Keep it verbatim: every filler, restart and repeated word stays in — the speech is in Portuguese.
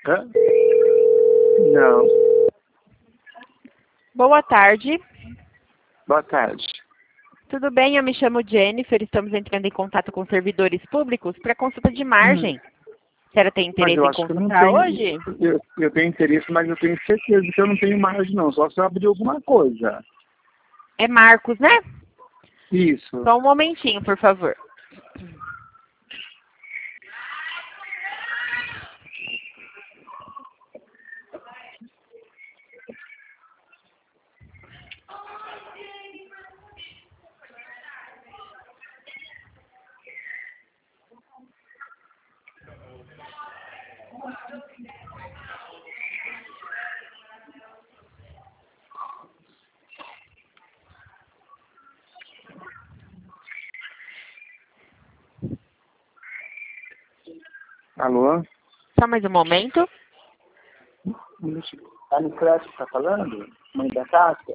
Hã? Não. Boa tarde. Boa tarde. Tudo bem? Eu me chamo Jennifer. Estamos entrando em contato com servidores públicos para consulta de margem. Hum. A senhora tem Mas interesse eu em acho que eu não consultar tenho. hoje? Eu, eu tenho interesse, mas eu tenho certeza que eu não tenho margem, não. Só se eu abrir alguma coisa. É Marcos, né? Isso. Só um momentinho, por favor. Alô? Só mais um momento. A Nicrete está falando? Mãe da Cássia?